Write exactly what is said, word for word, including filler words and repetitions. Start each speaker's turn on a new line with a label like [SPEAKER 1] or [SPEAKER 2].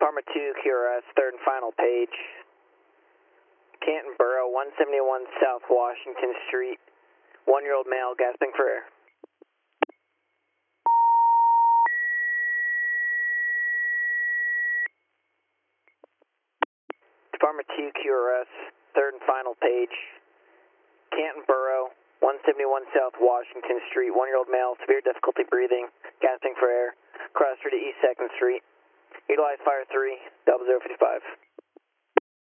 [SPEAKER 1] Farmer two, Q R S, third and final page. Canton Borough, one seventy-one South Washington Street. One-year-old male gasping for air. Farmer two, Q R S, third and final page. Canton Borough, one seventy-one South Washington Street. One-year-old male, severe difficulty breathing, gasping for air. Cross street to East second Street. Utilize Fire three, double zero fifty-five.